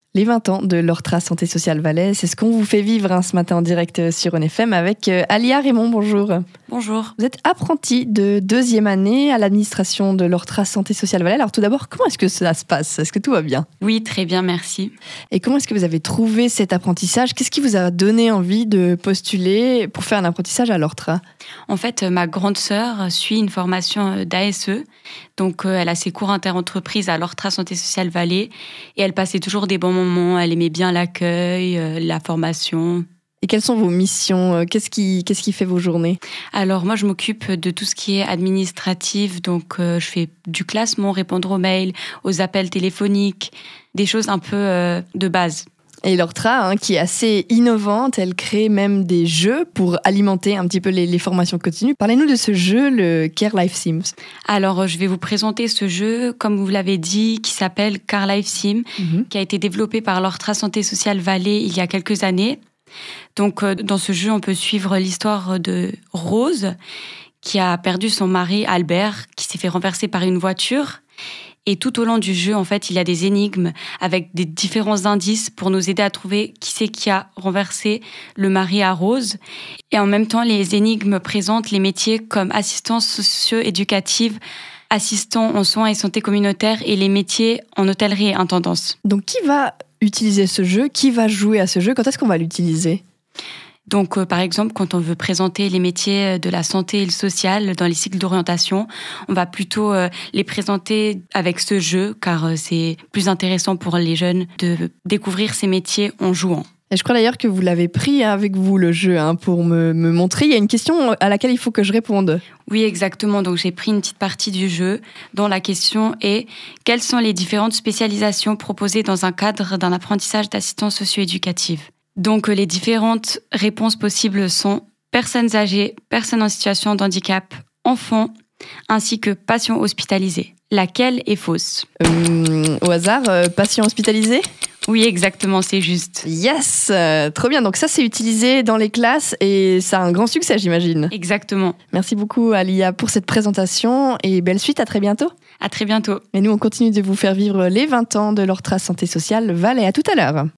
Les 20 ans de l'Ortra Santé Sociale Valais, c'est ce qu'on vous fait vivre ce matin en direct sur ONFM avec Alia Raymond. Bonjour. Bonjour. Vous êtes apprentie de 2e année à l'administration de l'Ortra Santé Sociale Valais. Alors tout d'abord, comment est-ce que ça se passe ? Est-ce que tout va bien ? Oui, très bien, merci. Et comment est-ce que vous avez trouvé cet apprentissage ? Qu'est-ce qui vous a donné envie de postuler pour faire un apprentissage à l'Ortra ? En fait, ma grande sœur suit une formation d'ASE. Donc, elle a ses cours interentreprises à l'Ortra Santé Sociale Valais. Et elle passait toujours des bons moments. Elle aimait bien l'accueil, la formation. Et quelles sont vos missions ? Qu'est-ce qui fait vos journées ? Alors, moi, je m'occupe de tout ce qui est administratif. Donc, je fais du classement, répondre aux mails, aux appels téléphoniques, des choses un peu de base. Et l'Ortra, qui est assez innovante, elle crée même des jeux pour alimenter un petit peu les formations continues. Parlez-nous de ce jeu, le Care Life Sims. Alors, je vais vous présenter ce jeu, comme vous l'avez dit, qui s'appelle Care Life Sim, qui a été développé par l'Ortra Santé Sociale Valais il y a quelques années. Donc, dans ce jeu, on peut suivre l'histoire de Rose, qui a perdu son mari Albert, qui s'est fait renverser par une voiture. Et tout au long du jeu, en fait, il y a des énigmes avec des différents indices pour nous aider à trouver qui c'est qui a renversé le mari à Rose. Et en même temps, les énigmes présentent les métiers comme assistance socio-éducative, assistant en soins et santé communautaire et les métiers en hôtellerie et intendance. Donc, qui va utiliser ce jeu ? Qui va jouer à ce jeu ? Quand est-ce qu'on va l'utiliser ? Donc, par exemple, quand on veut présenter les métiers de la santé et le social dans les cycles d'orientation, on va plutôt les présenter avec ce jeu, car c'est plus intéressant pour les jeunes de découvrir ces métiers en jouant. Et je crois d'ailleurs que vous l'avez pris avec vous, le jeu, pour me montrer. Il y a une question à laquelle il faut que je réponde. Oui, exactement. Donc, j'ai pris une petite partie du jeu dont la question est « Quelles sont les différentes spécialisations proposées dans un cadre d'un apprentissage d'assistance socio-éducative ?» Donc, les différentes réponses possibles sont personnes âgées, personnes en situation de handicap, enfants, ainsi que patients hospitalisés. Laquelle est fausse ? Au hasard, patient hospitalisé ? Oui, exactement, c'est juste. Yes ! Trop bien, donc ça c'est utilisé dans les classes et ça a un grand succès, j'imagine. Exactement. Merci beaucoup Alia pour cette présentation et belle suite, à très bientôt. À très bientôt. Et nous on continue de vous faire vivre les 20 ans de l'Ortra Santé Sociale Valais. À tout à l'heure.